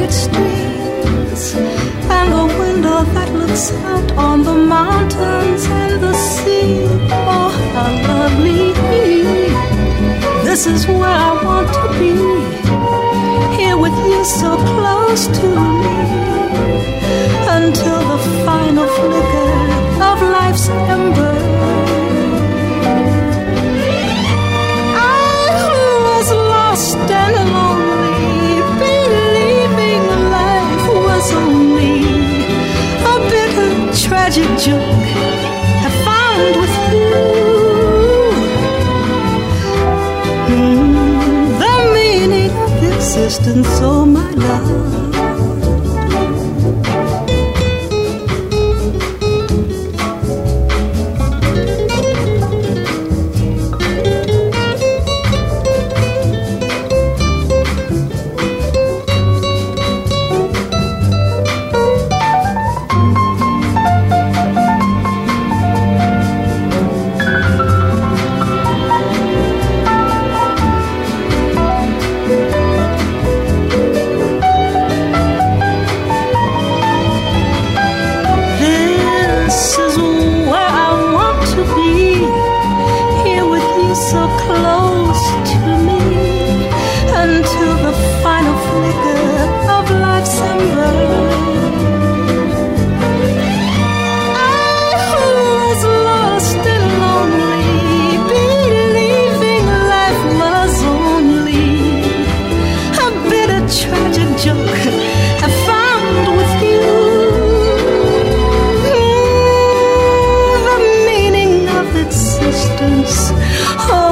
quiet streets, and the window that looks out on the mountains and the sea. Oh, how lovely. This is where I want to be, here with you so close to me, until the final flicker of life's ember. I was lost and lonely, believing life was only a bitter, tragic joke I found with you. The meaning of existence, oh my love. Oh